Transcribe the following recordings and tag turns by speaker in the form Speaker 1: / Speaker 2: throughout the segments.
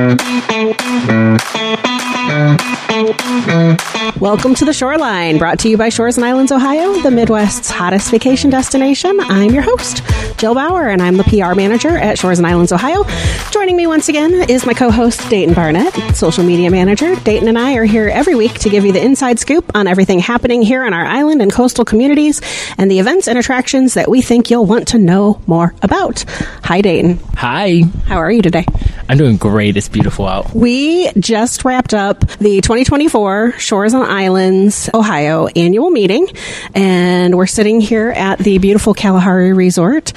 Speaker 1: Welcome to The Shoreline, brought to you by Shores and Islands, Ohio, the Midwest's hottest vacation destination. I'm your host, Jill Bauer, and I'm the PR manager at Shores and Islands, Ohio. Joining me once again is my co-host, Dayton Barnett, social media manager. Dayton and I are here every week to give you the inside scoop on everything happening here on our island and coastal communities and the events and attractions that we think you'll want to know more about. Hi, Dayton.
Speaker 2: Hi.
Speaker 1: How are you today?
Speaker 2: I'm doing great. It's beautiful out.
Speaker 1: We just wrapped up the 2024 Shores and Islands, Ohio annual meeting, and we're sitting here at the beautiful Kalahari Resort.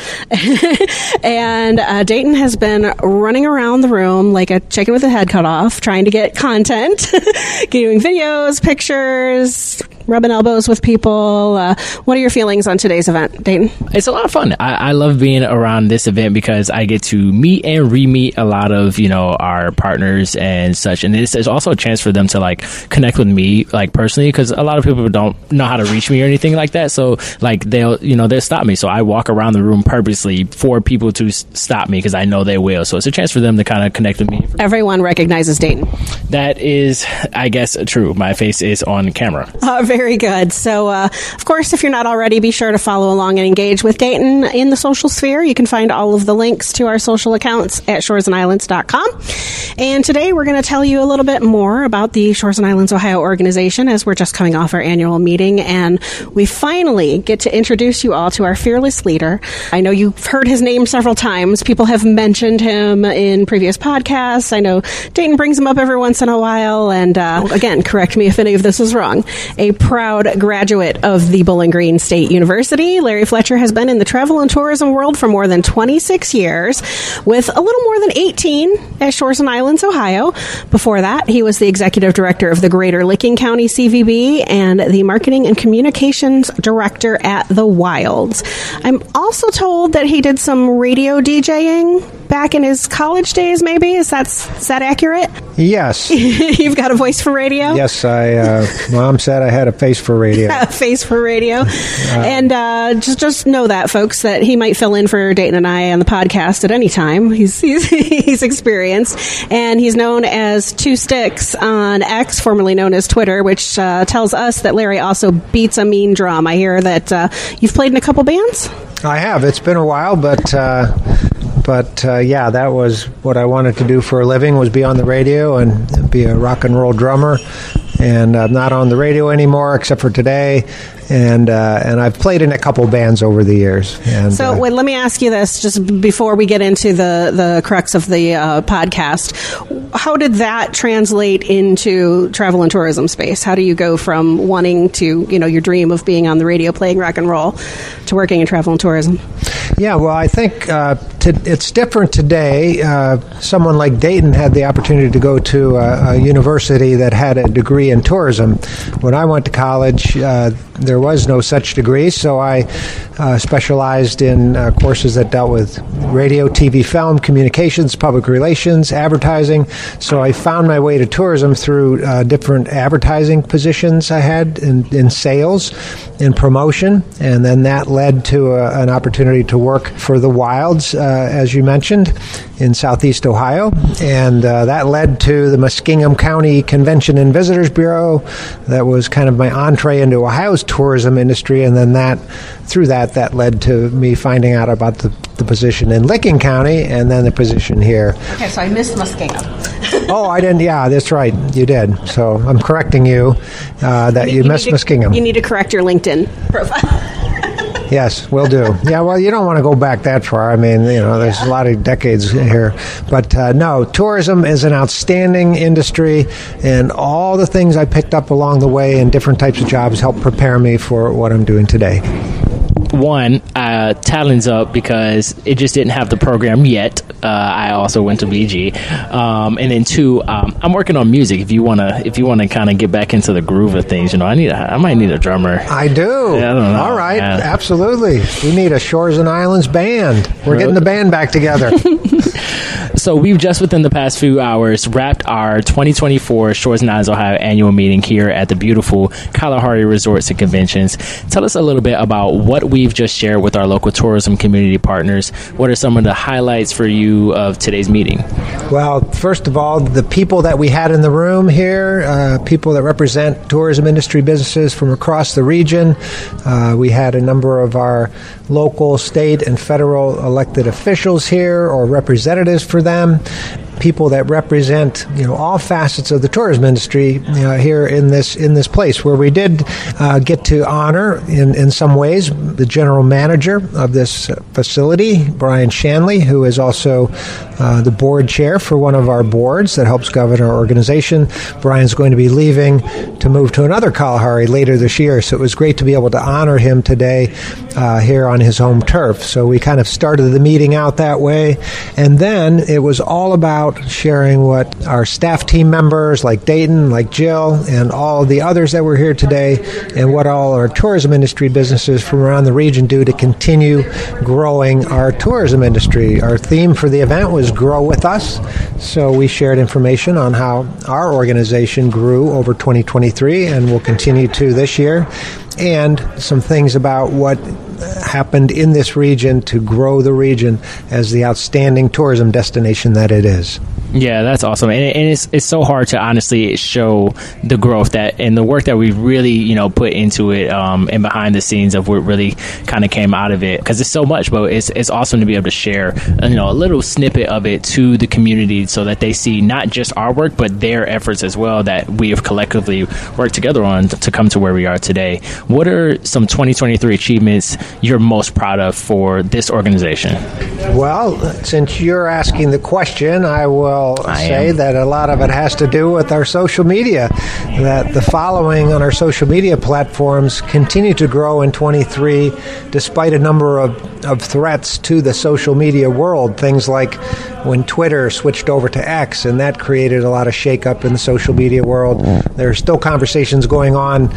Speaker 1: And Dayton has been running around the room like a chicken with a head cut off, trying to get content, doing videos, pictures, rubbing elbows with people. What are your feelings on today's event, Dayton?
Speaker 2: It's a lot of fun. I love being around this event because I get to meet and re-meet a lot of, our partners and such. And it's also a chance for them to connect with me personally, because a lot of people don't know how to reach me or anything like that. So they'll stop me. So I walk around the room purposely for people to stop me because I know they will. So it's a chance for them to kind of connect with me.
Speaker 1: Everyone recognizes Dayton.
Speaker 2: That is, I guess, true. My face is on camera.
Speaker 1: Very good. So, of course, if you're not already, be sure to follow along and engage with Dayton in the social sphere. You can find all of the links to our social accounts at shoresandislands.com. And today we're going to tell you a little bit more about the Shores and Islands Ohio organization, as we're just coming off our annual meeting, and we finally get to introduce you all to our fearless leader. I know you've heard his name several times. People have mentioned him in previous podcasts. I know Dayton brings him up every once in a while, and again, correct me if any of this is wrong. A proud graduate of the Bowling Green State University, Larry Fletcher has been in the travel and tourism world for more than 26 years, with a little more than 18 at Shores and Islands, Ohio. Before that, he was the executive director of the Greater Licking County CVB and the marketing and communications director at the Wilds. I'm also told that he did some radio DJing back in his college days, maybe? Is that accurate?
Speaker 3: Yes.
Speaker 1: You've got a voice for radio?
Speaker 3: Yes, Mom said I had a face for radio.
Speaker 1: A face for radio. And just know that, folks, that he might fill in for Dayton and I on the podcast at any time. He's experienced. And he's known as Two Sticks on X, formerly known as Twitter, which tells us that Larry also beats a mean drum. I hear that you've played in a couple bands?
Speaker 3: I have. It's been a while, but yeah, that was what I wanted to do for a living, was be on the radio and be a rock and roll drummer. And I'm not on the radio anymore, except for today. And I've played in a couple bands over the years. And,
Speaker 1: so let me ask you this, just before we get into the crux of the podcast. How did that translate into travel and tourism space? How do you go from wanting to, your dream of being on the radio playing rock and roll to working in travel and tourism?
Speaker 3: Yeah, well, I think it's different today. Someone like Dayton had the opportunity to go to a university that had a degree in tourism. When I went to college, there was no such degree, so I specialized in courses that dealt with radio, TV, film, communications, public relations, advertising. So I found my way to tourism through different advertising positions I had in sales, in promotion, and then that led to an opportunity to work for the Wilds, as you mentioned, in Southeast Ohio, and that led to the Muskingum County Convention and Visitors Bureau. That was kind of my entree into Ohio's tourism industry, and then through that led to me finding out about the position in Licking County, and then the position here.
Speaker 1: Okay, so I missed Muskingum.
Speaker 3: Oh, I didn't. Yeah, that's right. You did. So I'm correcting you that you missed Muskingum.
Speaker 1: You need to correct your LinkedIn profile.
Speaker 3: Yes, will do. Yeah, well, you don't want to go back that far. I mean, there's a lot of decades here. But no, tourism is an outstanding industry, and all the things I picked up along the way in different types of jobs helped prepare me for what I'm doing today.
Speaker 2: One, Talon's up because it just didn't have the program yet. I also went to BG, and then two, I'm working on music. If you wanna kind of get back into the groove of things, I might need a drummer.
Speaker 3: I do.
Speaker 2: Yeah, I don't know.
Speaker 3: All right, absolutely. We need a Shores and Islands band. We're getting the band back together.
Speaker 2: So we've just within the past few hours wrapped our 2024 Shores and Islands, Ohio annual meeting here at the beautiful Kalahari Resorts and Conventions. Tell us a little bit about what we've just shared with our local tourism community partners. What are some of the highlights for you of today's meeting?
Speaker 3: Well, first of all, the people that we had in the room here, people that represent tourism industry businesses from across the region. We had a number of our local, state, and federal elected officials here or representatives for them. People that represent, all facets of the tourism industry here in this place, where we did get to honor, in some ways, the general manager of this facility, Brian Shanley, who is also the board chair for one of our boards that helps govern our organization. Brian's going to be leaving to move to another Kalahari later this year, so it was great to be able to honor him today here on his home turf. So we kind of started the meeting out that way, and then it was all about sharing what our staff team members like Dayton, like Jill, and all the others that were here today, and what all our tourism industry businesses from around the region do to continue growing our tourism industry. Our theme for the event was Grow With Us, so we shared information on how our organization grew over 2023 and will continue to this year, and some things about what happened in this region to grow the region as the outstanding tourism destination that it is.
Speaker 2: Yeah, that's awesome. And it's so hard to honestly show the growth that and the work that we really, put into it and behind the scenes of what really kind of came out of it, because it's so much, but it's awesome to be able to share, a little snippet of it to the community so that they see not just our work, but their efforts as well that we have collectively worked together on to come to where we are today. What are some 2023 achievements you're most proud of for this organization?
Speaker 3: Well, since you're asking the question, I will say that a lot of it has to do with our social media, that the following on our social media platforms continue to grow in 23 despite a number of threats to the social media world. Things like when Twitter switched over to X, and that created a lot of shakeup in the social media world. There are still conversations going on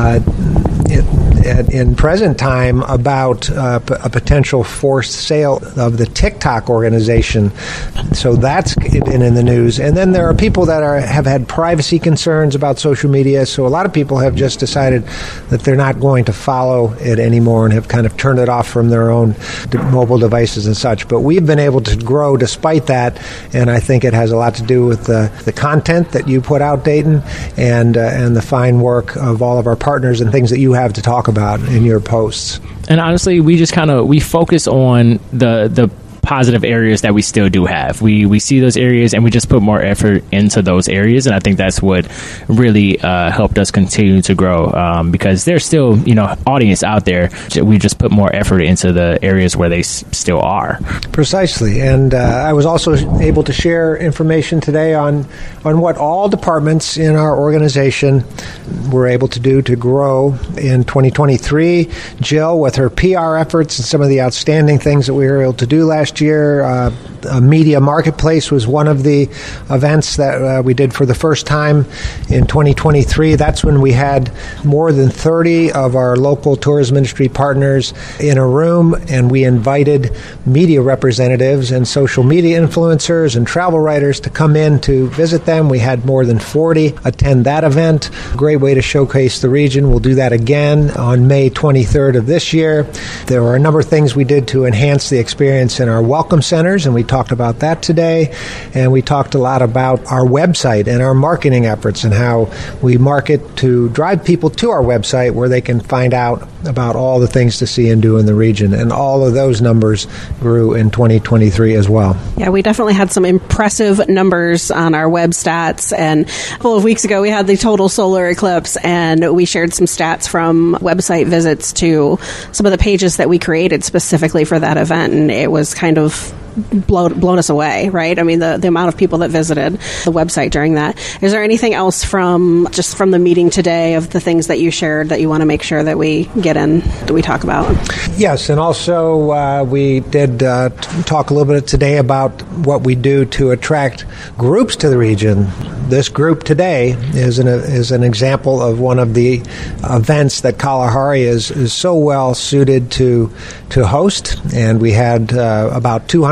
Speaker 3: in present time about a potential forced sale of the TikTok organization. So that's been in the news. And then there are people that have had privacy concerns about social media. So a lot of people have just decided that they're not going to follow it anymore and have kind of turned it off from their own mobile devices and such. But we've been able to grow despite that. And I think it has a lot to do with the content that you put out, Dayton, and the fine work of all of our partners and things that you have to talk about in your posts.
Speaker 2: And honestly, we just we focus on the positive areas that we still do have. We see those areas and we just put more effort into those areas, and I think that's what really helped us continue to grow, because there's still audience out there. We just put more effort into the areas where they still are. Precisely.
Speaker 3: And I was also able to share information today on what all departments in our organization were able to do to grow in 2023. Jill, with her PR efforts and some of the outstanding things that we were able to do last year, a media marketplace was one of the events that we did for the first time in 2023. That's when we had more than 30 of our local tourism industry partners in a room, and we invited media representatives and social media influencers and travel writers to come in to visit them. We had more than 40 attend that event. Great way to showcase the region. We'll do that again on May 23rd of this year. There were a number of things we did to enhance the experience in our welcome centers, and we talked about that today. And we talked a lot about our website and our marketing efforts and how we market to drive people to our website where they can find out about all the things to see and do in the region. And all of those numbers grew in 2023 as well.
Speaker 1: Yeah, we definitely had some impressive numbers on our web stats. And a couple of weeks ago, we had the total solar eclipse, and we shared some stats from website visits to some of the pages that we created specifically for that event. And it was kind of blown us away, right? I mean, the amount of people that visited the website during that. Is there anything else from the meeting today of the things that you shared that you want to make sure that we get in, that we talk about?
Speaker 3: Yes, and also we did talk a little bit today about what we do to attract groups to the region. This group today is an example of one of the events that Kalahari is so well suited to host, and we had about 200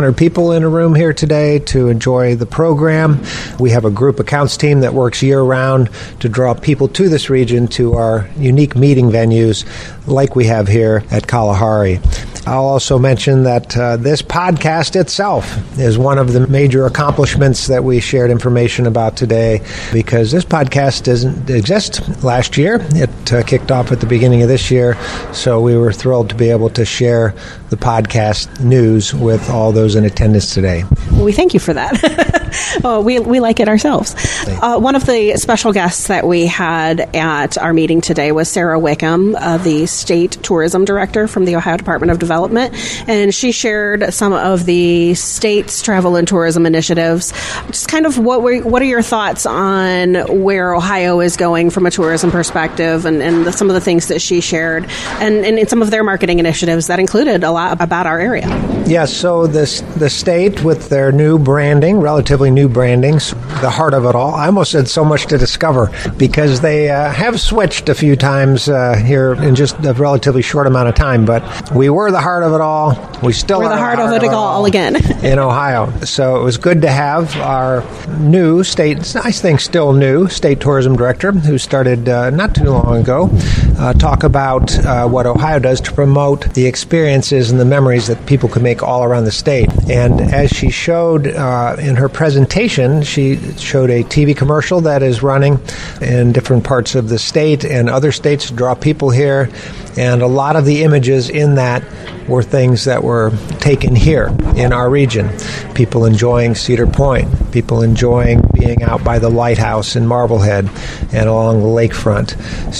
Speaker 3: 200 people in a room here today to enjoy the program. We have a group accounts team that works year-round to draw people to this region to our unique meeting venues like we have here at Kalahari. I'll also mention that this podcast itself is one of the major accomplishments that we shared information about today, because this podcast didn't exist last year. It kicked off at the beginning of this year, so we were thrilled to be able to share the podcast news with all those in attendance today.
Speaker 1: Well, we thank you for that. we like it ourselves. One of the special guests that we had at our meeting today was Sarah Wickham, the State Tourism Director from the Ohio Department of Development, and she shared some of the state's travel and tourism initiatives. Just kind of what are your thoughts on where Ohio is going from a tourism perspective, and some of the things that she shared, and some of their marketing initiatives that included a lot about our area.
Speaker 3: Yes, so the state with their new branding, relatively new brandings, the heart of it all. I almost said so much to discover, because they have switched a few times here in just a relatively short amount of time, but we were the heart of it all. We're the heart of it all again in Ohio. So it was good to have our new state, I think still new, state tourism director, who started not too long ago, talk about what Ohio does to promote the experiences and the memories that people can make all around the state. And as she showed in her presentation, she showed a TV commercial that is running in different parts of the state and other states to draw people here. And a lot of the images in that were things that were taken here in our region. People enjoying Cedar Point, people enjoying being out by the lighthouse in Marblehead and along the lakefront.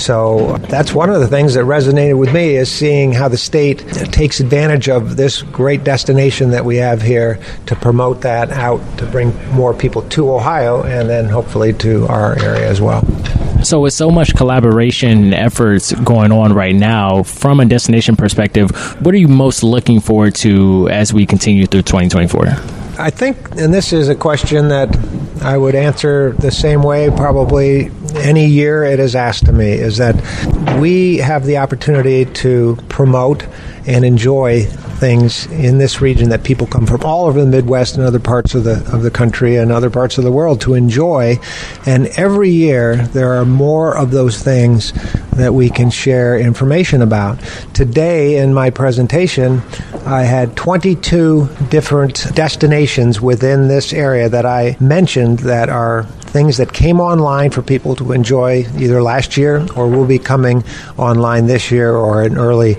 Speaker 3: So that's one of the things that resonated with me, is seeing how the state takes advantage of this great destination that we have here to promote that out, to bring more people to Ohio and then hopefully to our area as well.
Speaker 2: So with so much collaboration efforts going on right now, from a destination perspective, what are you most looking forward to as we continue through 2024?
Speaker 3: I think, and this is a question that I would answer the same way probably any year it is asked to me, is that we have the opportunity to promote and enjoy things in this region that people come from all over the Midwest and other parts of the country and other parts of the world to enjoy. And every year there are more of those things that we can share information about. Today in my presentation, I had 22 different destinations within this area that I mentioned that are things that came online for people to enjoy either last year or will be coming online this year or in early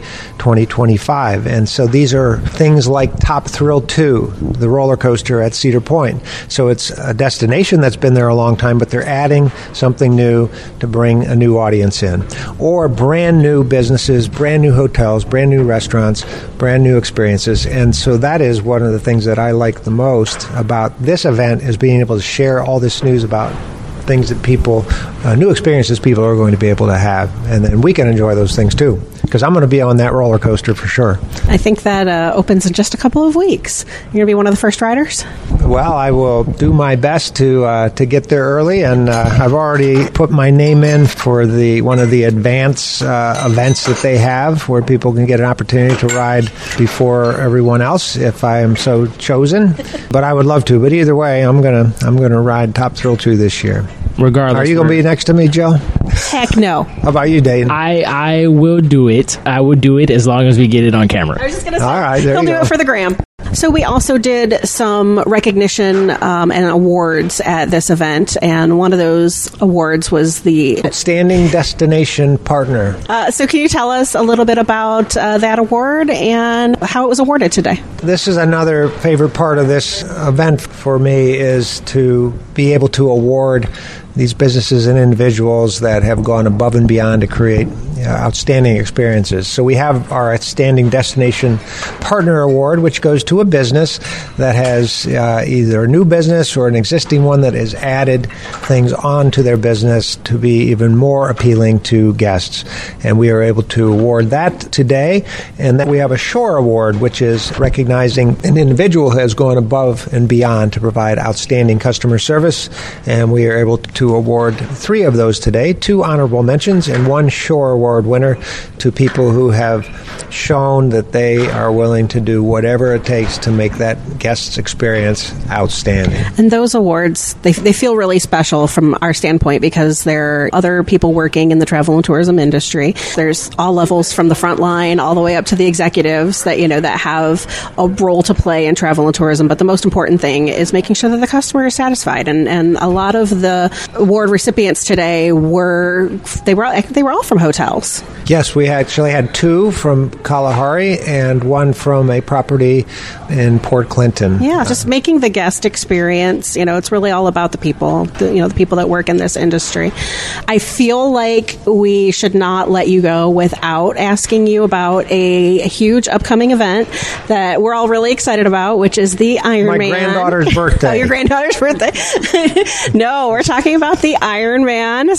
Speaker 3: 2025. And so these are things like Top Thrill 2, the roller coaster at Cedar Point. So it's a destination that's been there a long time, but they're adding something new to bring a new audience in. Or brand new businesses, brand new hotels, brand new restaurants, brand new experiences. And so that is one of the things that I like the most about this event, is being able to share all this news about things that people, new experiences people are going to be able to have. And then we can enjoy those things too, because I'm going to be on that roller coaster for sure.
Speaker 1: I think that opens in just a couple of weeks. You're going to be one of the first riders?
Speaker 3: Well, I will do my best to get there early, and I've already put my name in for one of the advance events that they have, where people can get an opportunity to ride before everyone else if I am so chosen. But I would love to. But either way, I'm gonna ride Top Thrill 2 this year.
Speaker 2: Regardless,
Speaker 3: are you going to be next to me, Jill?
Speaker 1: Heck no.
Speaker 3: How about you, Dayton?
Speaker 2: I will do it. I would do it as long as we get it on camera.
Speaker 1: I was just going to say,
Speaker 3: all right,
Speaker 1: he'll do it for the gram. So we also did some recognition and awards at this event, and one of those awards was the
Speaker 3: Outstanding Destination Partner.
Speaker 1: So can you tell us a little bit about that award and how it was awarded today?
Speaker 3: This is another favorite part of this event for me, is to be able to award these businesses and individuals that have gone above and beyond to create outstanding experiences. So we have our Outstanding Destination Partner Award, which goes to a business that has either a new business or an existing one that has added things onto their business to be even more appealing to guests. And we are able to award that today. And then we have a Shore Award, which is recognizing an individual who has gone above and beyond to provide outstanding customer service. And we are able to to award 3 of those today, 2 honorable mentions and 1 Shore Award winner to people who have shown that they are willing to do whatever it takes to make that guest's experience outstanding.
Speaker 1: And those awards, they feel really special from our standpoint because there are other people working in the travel and tourism industry. There's all levels from the front line all the way up to the executives that, that have a role to play in travel and tourism. But the most important thing is making sure that the customer is satisfied. And a lot of the award recipients today were all from hotels.
Speaker 3: Yes, we actually had 2 from Kalahari and 1 from a property in Port Clinton.
Speaker 1: Yeah, just making the guest experience, it's really all about the people, the people that work in this industry. I feel like we should not let you go without asking you about a huge upcoming event that we're all really excited about, which is the Ironman.
Speaker 3: My granddaughter's birthday.
Speaker 1: Oh, your granddaughter's birthday. No, we're talking about the Ironman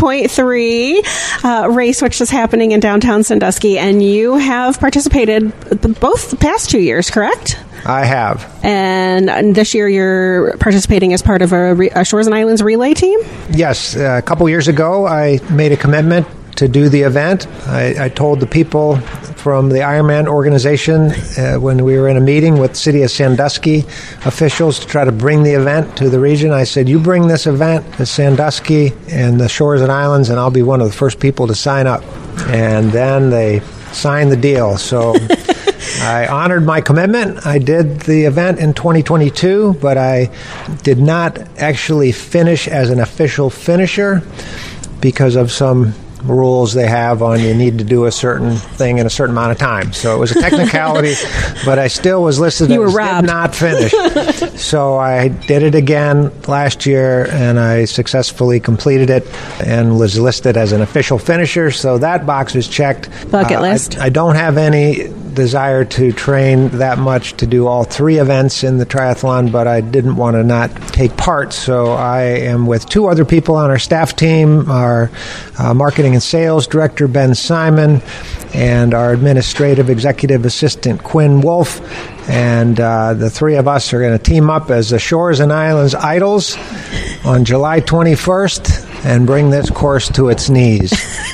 Speaker 1: 70.3 race, which is happening in downtown Sandusky, and you have participated both the past 2 years, correct?
Speaker 3: I have.
Speaker 1: And this year you're participating as part of a Shores and Islands relay team?
Speaker 3: Yes. A couple years ago, I made a commitment to do the event. I told the people from the Ironman organization when we were in a meeting with City of Sandusky officials to try to bring the event to the region. I said, you bring this event to Sandusky and the Shores and Islands, and I'll be one of the first people to sign up. And then they signed the deal. So I honored my commitment. I did the event in 2022, but I did not actually finish as an official finisher because of some rules they have on you need to do a certain thing in a certain amount of time. So it was a technicality, but I still was listed as did not finish. So I did it again last year, and I successfully completed it and was listed as an official finisher. So that box is checked.
Speaker 1: Bucket list.
Speaker 3: I don't have any desire to train that much to do all 3 events in the triathlon, but I didn't want to not take part. So I am with 2 other people on our staff team, our marketing and sales director, Ben Simon, and our administrative executive assistant, Quinn Wolf. And the 3 of us are going to team up as the Shores and Islands Idols on July 21st and bring this course to its knees.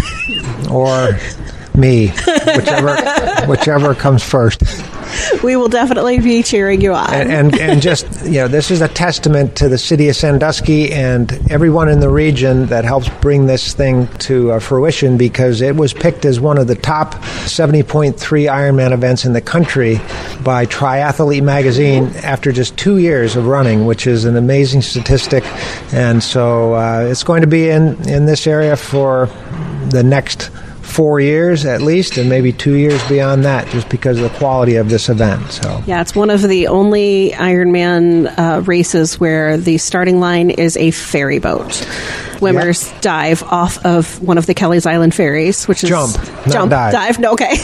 Speaker 3: Or me, whichever comes first.
Speaker 1: We will definitely be cheering you on.
Speaker 3: And just, this is a testament to the City of Sandusky and everyone in the region that helps bring this thing to fruition, because it was picked as one of the top 70.3 Ironman events in the country by Triathlete magazine after just 2 years of running, which is an amazing statistic. And so it's going to be in this area for the next 4 years at least, and maybe 2 years beyond that, just because of the quality of this event. So
Speaker 1: yeah, it's one of the only Ironman races where the starting line is a ferry boat. Swimmers dive off of one of the Kelly's Island ferries, which is
Speaker 3: jump, dive.
Speaker 1: No, okay.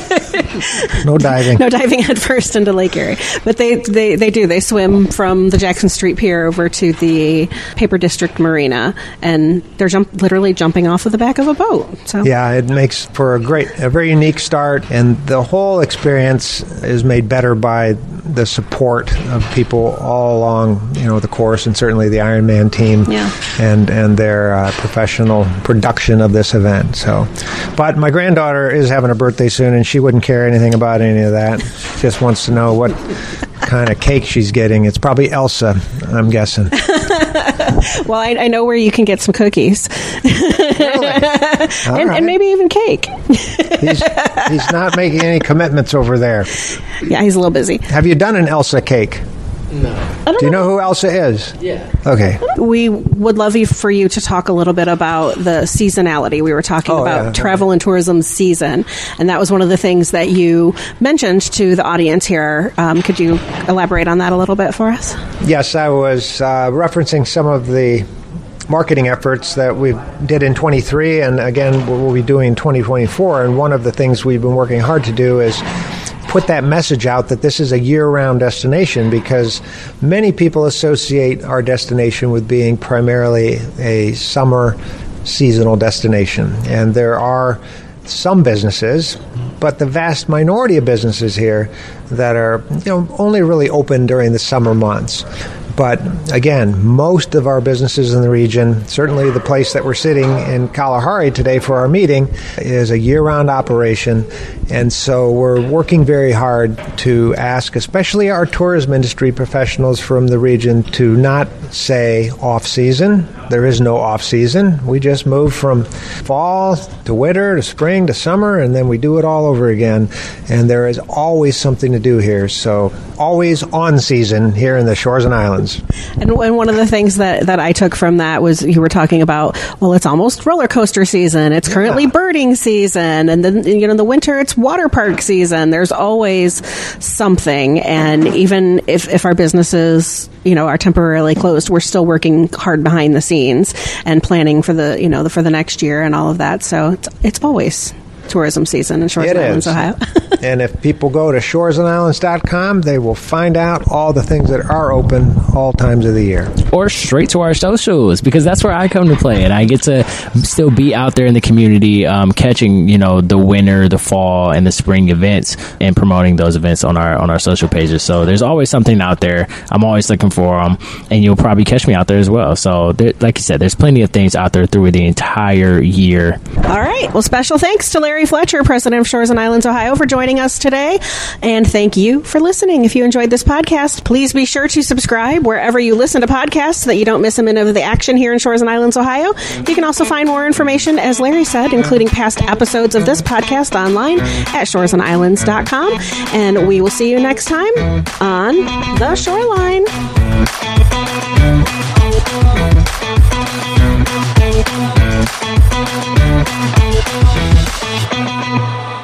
Speaker 3: No diving.
Speaker 1: No diving head first into Lake Erie. But they do. They swim from the Jackson Street Pier over to the Paper District Marina, and they're literally jumping off of the back of a boat. So
Speaker 3: yeah, it makes for a very unique start, and the whole experience is made better by the support of people all along, the course, and certainly the Ironman team, and their professional production of this event. So, but my granddaughter is having a birthday soon, and she wouldn't care anything about any of that. She just wants to know what kind of cake she's getting. It's probably Elsa, I'm guessing.
Speaker 1: Well, I know where you can get some cookies.
Speaker 3: Really?
Speaker 1: And maybe even cake.
Speaker 3: He's not making any commitments over there.
Speaker 1: Yeah, he's a little busy.
Speaker 3: Have you done an Elsa cake?
Speaker 2: No.
Speaker 3: Do you know who Elsa is?
Speaker 2: Yeah.
Speaker 3: Okay.
Speaker 1: We would love for you to talk a little bit about the seasonality. We were talking about travel and tourism season, and that was one of the things that you mentioned to the audience here. Could you elaborate on that a little bit for us?
Speaker 3: Yes, I was referencing some of the marketing efforts that we did in 23, and again, we'll be doing in 2024. And one of the things we've been working hard to do is put that message out that this is a year-round destination, because many people associate our destination with being primarily a summer seasonal destination. And there are some businesses, but the vast minority of businesses here that are only really open during the summer months. But again, most of our businesses in the region, certainly the place that we're sitting in Kalahari today for our meeting, is a year-round operation. And so we're working very hard to ask, especially our tourism industry professionals from the region, to not say off-season. There is no off-season. We just move from fall to winter to spring to summer, and then we do it all over again. And there is always something to do here. So always on season here in the Shores and Islands.
Speaker 1: And one of the things that I took from that was you were talking about, well, it's almost roller coaster season. It's currently birding season. And then, in the winter, it's water park season. There's always something. And even if our businesses, are temporarily closed, we're still working hard behind the scenes and planning for for the next year and all of that. So it's always tourism season in Shores and Islands, Ohio.
Speaker 3: And if people go to shoresandislands.com, they will find out all the things that are open all times of the year.
Speaker 2: Or straight to our socials, because that's where I come to play, and I get to still be out there in the community catching, the winter, the fall, and the spring events and promoting those events on our social pages. So there's always something out there. I'm always looking for them, and you'll probably catch me out there as well. So like you said, there's plenty of things out there through the entire year.
Speaker 1: All right. Well, special thanks to Larry Fletcher, president of Shores and Islands, Ohio, for joining us today. And thank you for listening. If you enjoyed this podcast, please be sure to subscribe wherever you listen to podcasts so that you don't miss a minute of the action here in Shores and Islands, Ohio. You can also find more information, as Larry said, including past episodes of this podcast online at shoresandislands.com. And we will see you next time on The Shoreline.